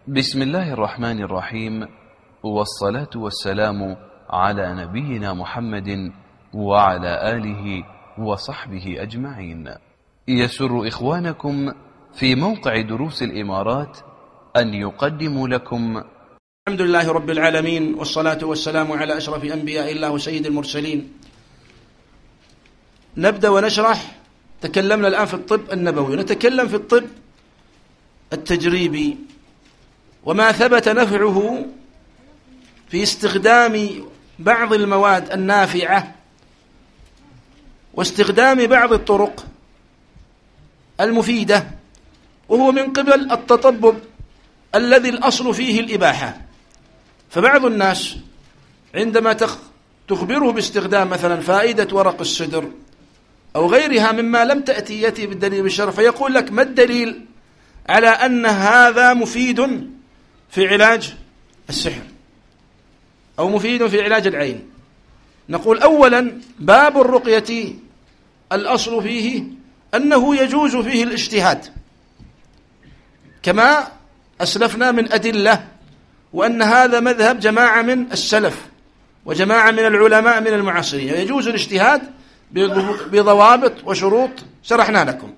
بسم الله الرحمن الرحيم، والصلاة والسلام على نبينا محمد وعلى آله وصحبه أجمعين. يسر إخوانكم في موقع دروس الإمارات أن يقدموا لكم الحمد لله رب العالمين، والصلاة والسلام على أشرف أنبياء الله وسيد المرسلين. نبدأ ونشرح. تكلمنا الآن في الطب النبوي، نتكلم في الطب التجريبي وما ثبت نفعه في استخدام بعض المواد النافعة واستخدام بعض الطرق المفيدة، وهو من قبل التطبب الذي الأصل فيه الإباحة. فبعض الناس عندما تخبره باستخدام مثلا فائدة ورق السدر أو غيرها مما لم يأتي بالدليل بالشرع، فيقول لك: ما الدليل على أن هذا مفيد في علاج السحر أو مفيد في علاج العين؟ نقول: أولا، باب الرقية الأصل فيه أنه يجوز فيه الاجتهاد كما أسلفنا من أدلة، وأن هذا مذهب جماعة من السلف وجماعة من العلماء من المعاصرين، يجوز الاجتهاد بضوابط وشروط شرحنا لكم.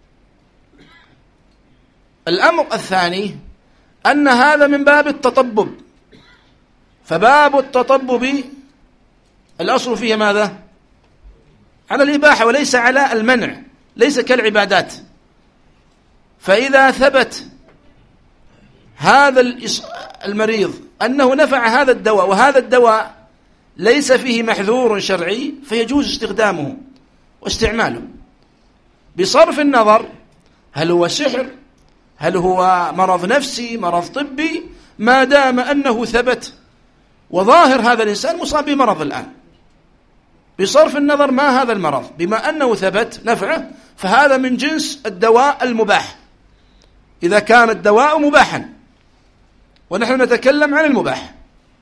الأمر الثاني أن هذا من باب التطبب، فباب التطبب الأصل فيه ماذا؟ على الإباحة وليس على المنع، ليس كالعبادات. فإذا ثبت هذا المريض أنه نفع هذا الدواء وهذا الدواء ليس فيه محذور شرعي، فيجوز استخدامه واستعماله بصرف النظر هل هو سحر، هل هو مرض نفسي، مرض طبي، ما دام أنه ثبت وظاهر هذا الإنسان مصاب بمرض الآن، بصرف النظر ما هذا المرض، بما أنه ثبت نفعه فهذا من جنس الدواء المباح إذا كان الدواء مباحا، ونحن نتكلم عن المباح.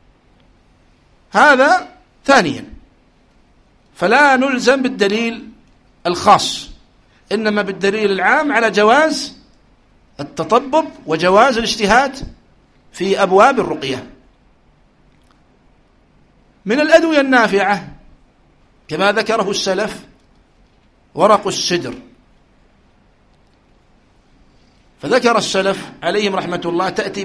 هذا ثانيا، فلا نلزم بالدليل الخاص، إنما بالدليل العام على جواز التطبب وجواز الاجتهاد في أبواب الرقية. من الأدوية النافعة كما ذكره السلف ورق السدر، فذكر السلف عليهم رحمة الله تأتي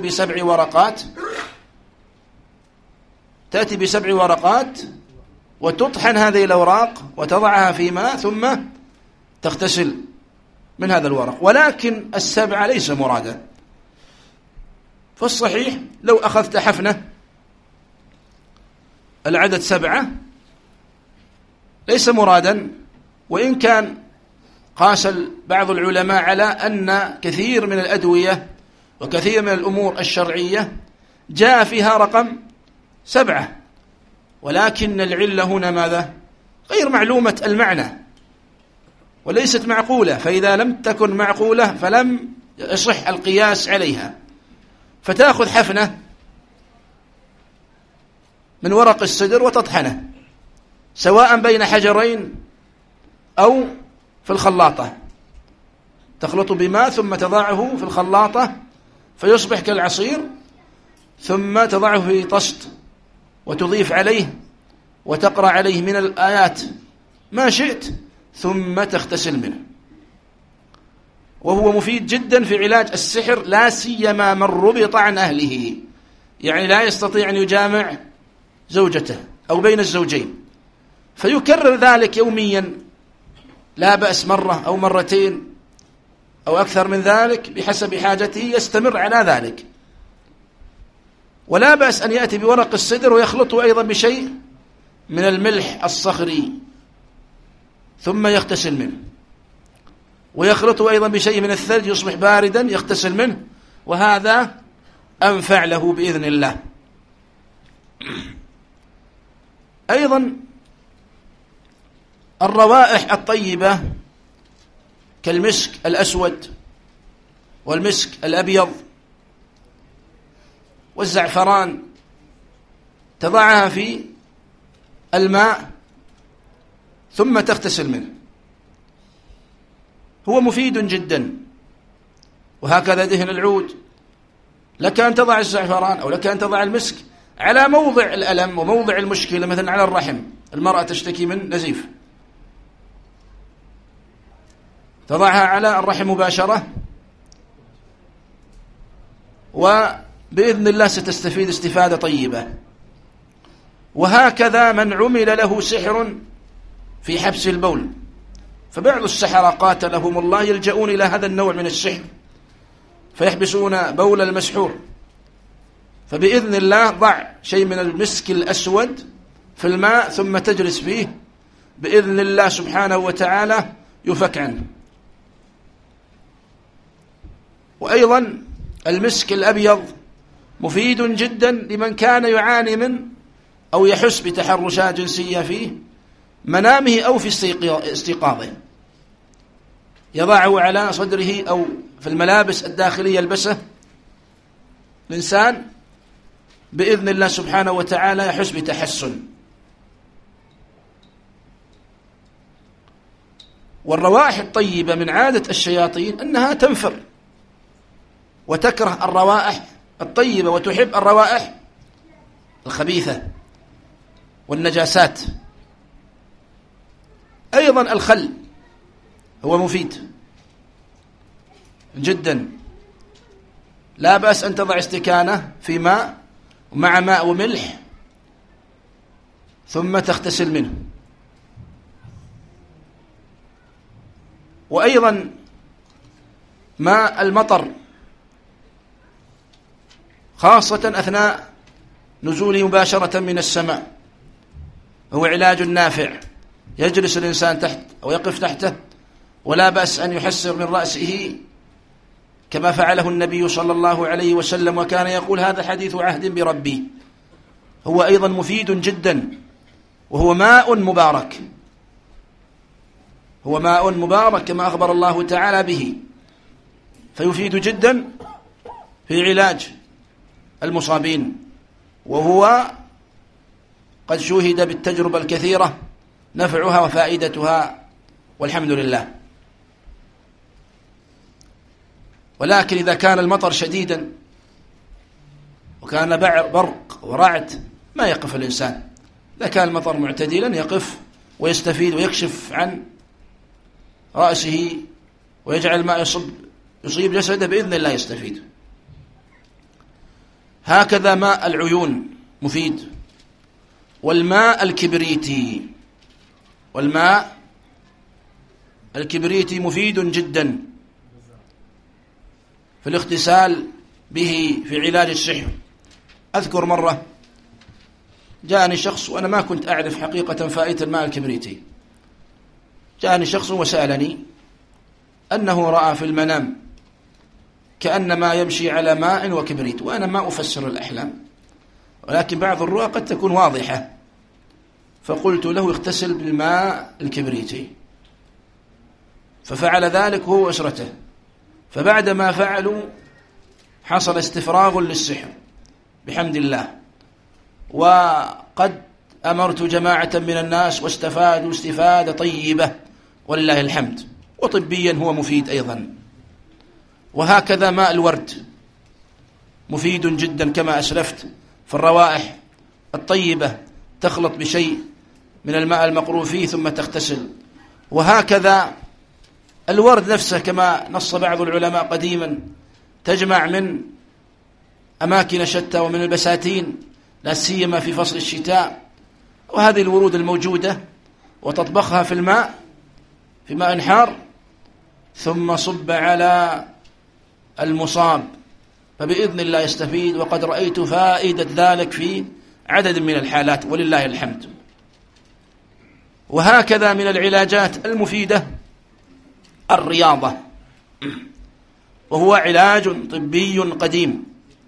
بسبع ورقات وتطحن هذه الأوراق وتضعها في ماء ثم تغتسل من هذا الورق، ولكن السبعة ليس مرادا. فالصحيح لو أخذت حفنة العدد 7 ليس مرادا، وإن كان قاس بعض العلماء على أن كثير من الأدوية وكثير من الأمور الشرعية جاء فيها رقم 7، ولكن العلة هنا ماذا؟ غير معلومة المعنى وليست معقولة، فإذا لم تكن معقولة فلم يصح القياس عليها. فتأخذ حفنة من ورق السدر وتطحنه سواء بين حجرين أو في الخلاطة، تخلط بماء ثم تضعه في الخلاطة فيصبح كالعصير، ثم تضعه في طست وتضيف عليه وتقرأ عليه من الآيات ما شئت ثم تغتسل منه، وهو مفيد جدا في علاج السحر، لا سيما من ربط عن أهله، يعني لا يستطيع أن يجامع زوجته أو بين الزوجين، فيكرر ذلك يوميا، لا بأس مرة أو مرتين أو أكثر من ذلك بحسب حاجته، يستمر على ذلك. ولا بأس أن يأتي بورق السدر ويخلطه أيضا بشيء من الملح الصخري ثم يغتسل منه، ويخلطه أيضا بشيء من الثلج يصبح باردا يغتسل منه، وهذا أنفع له بإذن الله. أيضا الروائح الطيبة كالمسك الأسود والمسك الأبيض والزعفران تضعها في الماء ثم تغتسل منه، هو مفيد جدا. وهكذا دهن العود لك أن تضع الزعفران أو لك أن تضع المسك على موضع الألم وموضع المشكلة، مثلا على الرحم، المرأة تشتكي من نزيف، تضعها على الرحم مباشرة، وبإذن الله ستستفيد استفادة طيبة. وهكذا من عمل له سحر في حبس البول، فبعض السحرة قاتلهم الله يلجؤون إلى هذا النوع من السحر فيحبسون بول المسحور، فبإذن الله ضع شيء من المسك الأسود في الماء ثم تجلس فيه، بإذن الله سبحانه وتعالى يفك عنه. وأيضا المسك الأبيض مفيد جدا لمن كان يعاني من أو يحس بتحرشات جنسية في منامه أو في استيقاظه، يضعه على صدره أو في الملابس الداخلية يلبسه الإنسان، بإذن الله سبحانه وتعالى يحس بتحسن. والروائح الطيبة من عادة الشياطين أنها تنفر وتكره الروائح الطيبة وتحب الروائح الخبيثة والنجاسات. أيضا الخل هو مفيد جدا، لا بأس أن تضع استكانة في ماء مع ماء وملح ثم تغتسل منه. وأيضا ماء المطر خاصة أثناء نزوله مباشرة من السماء هو علاج نافع، يجلس الإنسان تحت أو يقف تحته ولا بأس أن يحسر من رأسه كما فعله النبي صلى الله عليه وسلم، وكان يقول هذا حديث عهد بربي. هو أيضا مفيد جدا، وهو ماء مبارك، هو ماء مبارك كما أخبر الله تعالى به، فيفيد جدا في علاج المصابين، وهو قد شوهد بالتجربة الكثيرة نفعها وفائدتها والحمد لله. ولكن إذا كان المطر شديدا وكان برق ورعد ما يقف الإنسان، إذا كان المطر معتدلا يقف ويستفيد ويكشف عن رأسه ويجعل الماء يصيب جسده بإذن الله يستفيد. هكذا ماء العيون مفيد، والماء الكبريتي، والماء الكبريتي مفيد جدا في الاغتسال به في علاج السحر. أذكر مرة جاءني شخص وأنا ما كنت أعرف حقيقة فائدة الماء الكبريتي، جاءني شخص وسألني أنه رأى في المنام كأنما يمشي على ماء وكبريت، وأنا ما أفسر الأحلام ولكن بعض الرؤى قد تكون واضحة، فقلت له اغتسل بالماء الكبريتي، ففعل ذلك هو وأسرته، فبعدما فعلوا حصل استفراغ للسحر بحمد الله، وقد أمرت جماعة من الناس واستفادوا استفادة طيبة ولله الحمد، وطبيا هو مفيد أيضا. وهكذا ماء الورد مفيد جدا كما أسلفت في الروائح الطيبة، تخلط بشيء من الماء المقروء فيه ثم تغتسل. وهكذا الورد نفسه كما نص بعض العلماء قديما، تجمع من أماكن شتى ومن البساتين لا سيما في فصل الشتاء، وهذه الورود الموجودة وتطبخها في الماء في ماء حار ثم صب على المصاب، فبإذن الله يستفيد، وقد رأيت فائدة ذلك في عدد من الحالات ولله الحمد. وهكذا من العلاجات المفيدة الرياضة، وهو علاج طبي قديم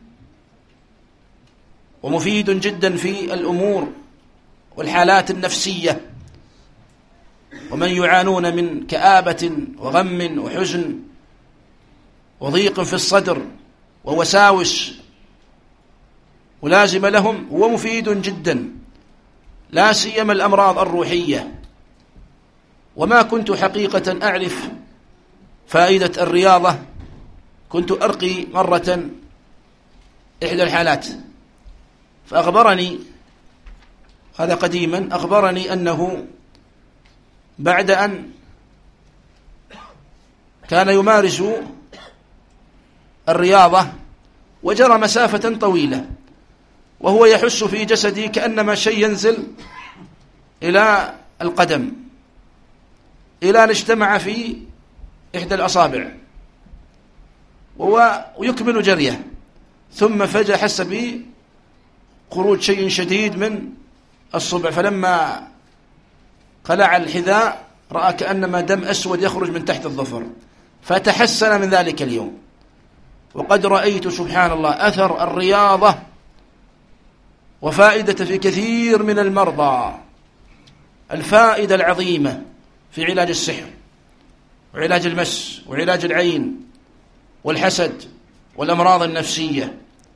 ومفيد جدا في الأمور والحالات النفسية، ومن يعانون من كآبة وغم وحزن وضيق في الصدر ووساوس ملازمة لهم، هو مفيد جدا لا سيما الأمراض الروحية. وما كنت حقيقة أعرف فائدة الرياضة، كنت أرقي مرة إحدى الحالات، فأخبرني هذا قديما، أخبرني أنه بعد أن كان يمارس الرياضة وجرى مسافة طويلة وهو يحس في جسده كأنما شيء ينزل إلى القدم إلى أن اجتمع في إحدى الأصابع ويكمل جريه، ثم فجأة حس بخروج شيء شديد من الصبع، فلما قلع الحذاء رأى كأنما دم أسود يخرج من تحت الظفر، فتحسن من ذلك اليوم. وقد رأيت سبحان الله أثر الرياضة وفائدة في كثير من المرضى، الفائدة العظيمة في علاج السحر وعلاج المس وعلاج العين والحسد والأمراض النفسية.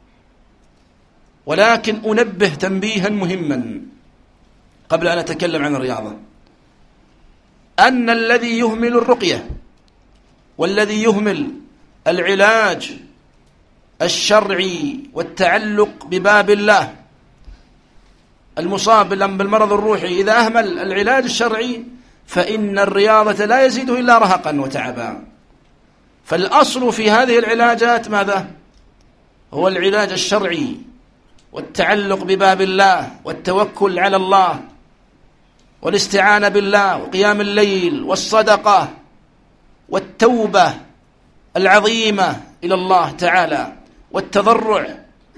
ولكن أنبه تنبيها مهما قبل أن أتكلم عن الرياضة، أن الذي يهمل الرقية والذي يهمل العلاج الشرعي والتعلق بباب الله، المصاب بالمرض الروحي إذا أهمل العلاج الشرعي فإن الرياضة لا يزيده إلا رهقا وتعبا. فالأصل في هذه العلاجات ماذا؟ هو العلاج الشرعي والتعلق بباب الله والتوكل على الله والاستعانة بالله وقيام الليل والصدقة والتوبة العظيمة إلى الله تعالى والتضرع.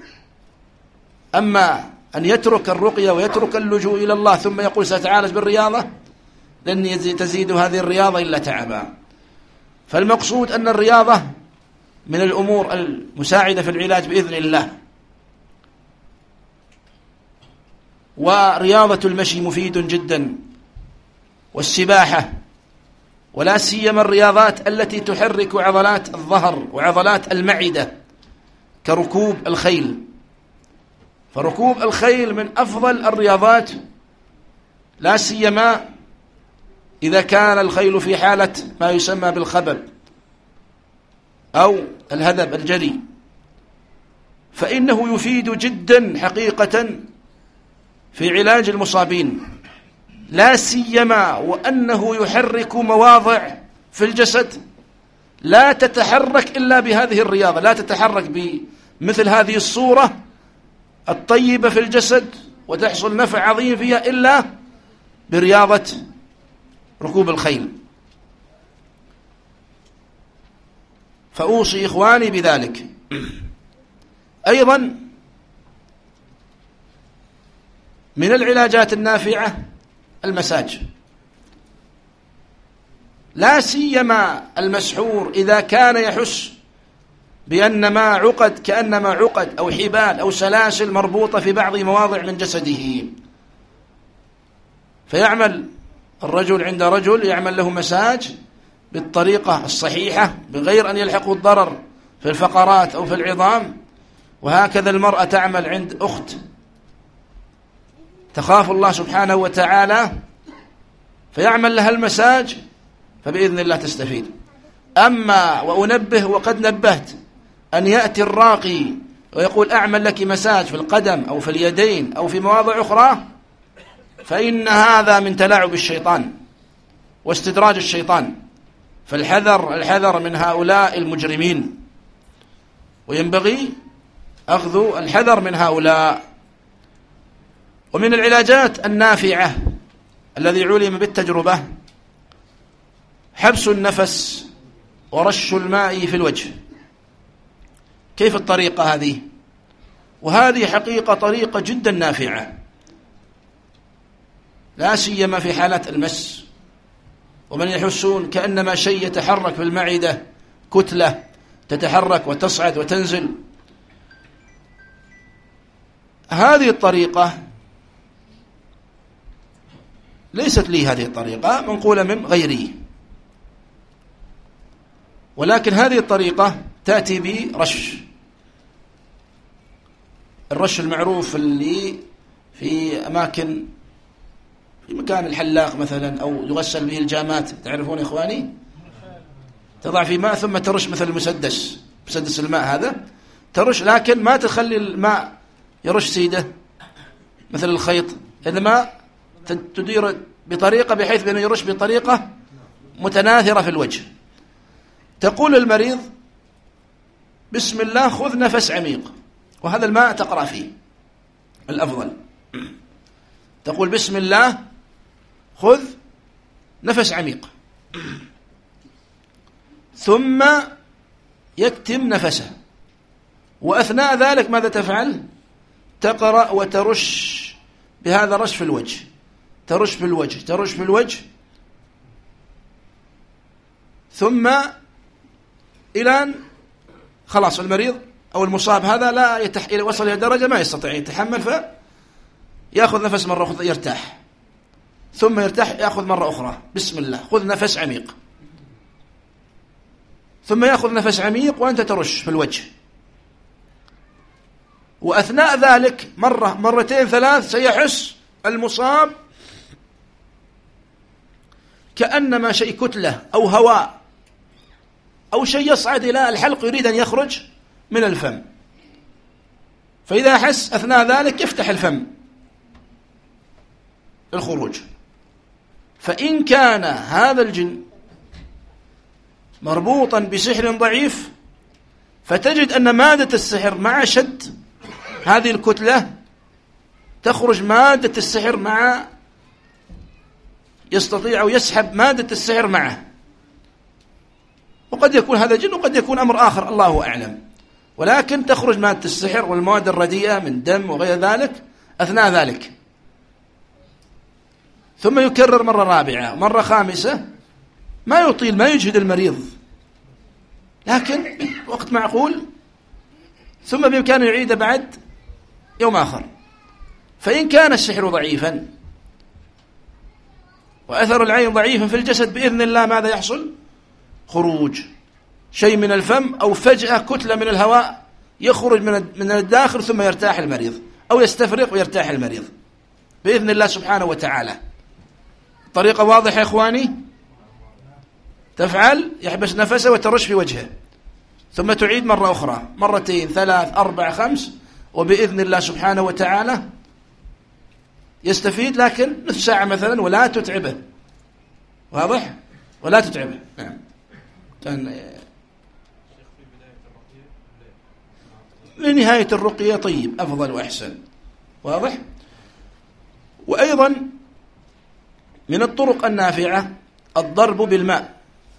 أما أن يترك الرقية ويترك اللجوء إلى الله ثم يقول سأتعالج بالرياضة، لن تزيد هذه الرياضة إلا تعبا. فالمقصود أن الرياضة من الأمور المساعدة في العلاج بإذن الله. ورياضة المشي مفيد جدا، والسباحة، ولا سيما الرياضات التي تحرك عضلات الظهر وعضلات المعدة كركوب الخيل. فركوب الخيل من أفضل الرياضات، لا سيما إذا كان الخيل في حالة ما يسمى بالخبب أو الهذب الجري، فإنه يفيد جدا حقيقة في علاج المصابين، لا سيما وأنه يحرك مواضع في الجسد لا تتحرك إلا بهذه الرياضة، لا تتحرك بمثل هذه الصورة الطيبة في الجسد وتحصل نفع عظيم فيها إلا برياضة ركوب الخيل. فأوصي إخواني بذلك. أيضا من العلاجات النافعة المساج، لا سيما المسحور إذا كان يحس بأنما عقد كأنما عقد أو حبال أو سلاسل مربوطة في بعض مواضع من جسده، فيعمل الرجل عند رجل يعمل له مساج بالطريقة الصحيحة بغير أن يلحقه الضرر في الفقرات أو في العظام. وهكذا المرأة تعمل عند أخت تخاف الله سبحانه وتعالى فيعمل لها المساج، فبإذن الله تستفيد. أما وأنبه وقد نبهت أن يأتي الراقي ويقول أعمل لك مساج في القدم أو في اليدين أو في مواضع أخرى، فإن هذا من تلاعب الشيطان واستدراج الشيطان. فالحذر من هؤلاء المجرمين، وينبغي أخذ الحذر من هؤلاء. ومن العلاجات النافعة الذي علم بالتجربة حبس النفس ورش الماء في الوجه. كيف الطريقة هذه؟ وهذه حقيقة طريقة جدا نافعة، لا سيما في حالات المس، ومن يحسون كأنما شيء يتحرك في المعدة، كتلة تتحرك وتصعد وتنزل. هذه الطريقة ليست لي، هذه الطريقة منقولة من غيري، ولكن هذه الطريقة تأتي برش، الرش المعروف اللي في أماكن، في مكان الحلاق مثلا أو يغسل به الجامات، تعرفون يا إخواني؟ تضع في ماء ثم ترش مثل مسدس الماء هذا، ترش، لكن ما تخلي الماء يرش سيده مثل الخيط، إنما تدير بطريقة بحيث بأنه يرش بطريقة متناثرة في الوجه. تقول المريض بسم الله خذ نفس عميق، وهذا الماء تقرأ فيه الأفضل. تقول بسم الله خذ نفس عميق، ثم يكتم نفسه، وأثناء ذلك ماذا تفعل؟ تقرأ وترش بهذا الرش في الوجه، ترش في الوجه، ترش في الوجه، ثم إلى أن خلاص المريض أو المصاب هذا لا وصل إلى درجة ما يستطيع يتحمل، فيأخذ نفس مرة أخرى يرتاح، ثم يرتاح يأخذ مرة أخرى بسم الله خذ نفس عميق، ثم يأخذ نفس عميق وأنت ترش في الوجه. وأثناء ذلك مرة مرتين ثلاث سيحس المصاب كأنما شيء كتلة أو هواء أو شيء يصعد إلى الحلق يريد أن يخرج من الفم، فإذا أحس أثناء ذلك يفتح الفم للخروج. فإن كان هذا الجن مربوطا بسحر ضعيف، فتجد أن مادة السحر مع شد هذه الكتلة تخرج مادة السحر مع يستطيع أو يسحب مادة السحر معه. وقد يكون هذا جن وقد يكون أمر آخر الله أعلم، ولكن تخرج مادة السحر والمواد الرديئة من دم وغير ذلك أثناء ذلك. ثم يكرر مرة رابعة مرة خامسة، ما يطيل ما يجهد المريض، لكن وقت معقول، ثم بإمكانه يعيد بعد يوم آخر. فإن كان السحر ضعيفا وأثر العين ضعيفا في الجسد بإذن الله ماذا يحصل؟ خروج شيء من الفم، أو فجأة كتلة من الهواء يخرج من الداخل ثم يرتاح المريض، أو يستفرغ ويرتاح المريض بإذن الله سبحانه وتعالى. طريقة واضحة يا إخواني؟ تفعل يحبس نفسه وترش في وجهه، ثم تعيد مرة أخرى مرتين ثلاث أربع خمس، وبإذن الله سبحانه وتعالى يستفيد، لكن نصف ساعة مثلا ولا تتعبه. واضح؟ ولا تتعبه. نعم. كان لنهاية الرقية طيب أفضل وأحسن. واضح؟ وأيضا من الطرق النافعة الضرب بالماء.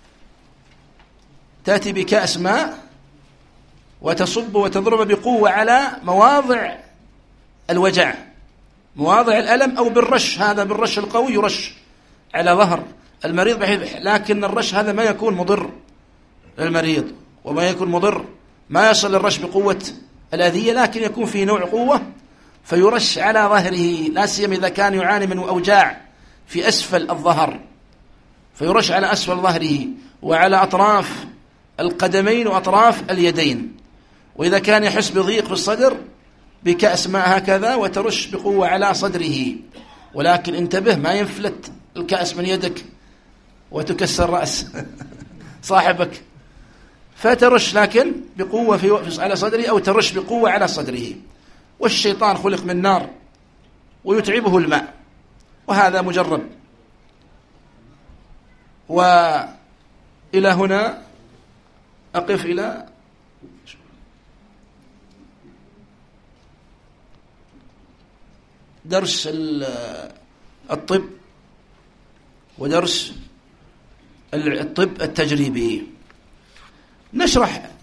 تأتي بكأس ماء وتصب وتضرب بقوة على مواضع الوجع، مواضع الألم، أو بالرش، هذا بالرش القوي يرش على ظهر المريض بحيث، لكن الرش هذا ما يكون مضر للمريض، وما يكون مضر ما يصل الرش بقوة الأذية، لكن يكون فيه نوع قوة فيرش على ظهره، لا سيما إذا كان يعاني من أوجاع في أسفل الظهر، فيرش على أسفل ظهره وعلى أطراف القدمين وأطراف اليدين. وإذا كان يحس بضيق في الصدر بكأس ماء هكذا وترش بقوة على صدره، ولكن انتبه ما ينفلت الكأس من يدك وتكسر رأس صاحبك، فترش لكن بقوة على صدره، أو ترش بقوة على صدره. والشيطان خلق من نار ويتعبه الماء، وهذا مجرب. وإلى هنا أقف إلى درس الطب ودرس الطب التجريبي. نشرح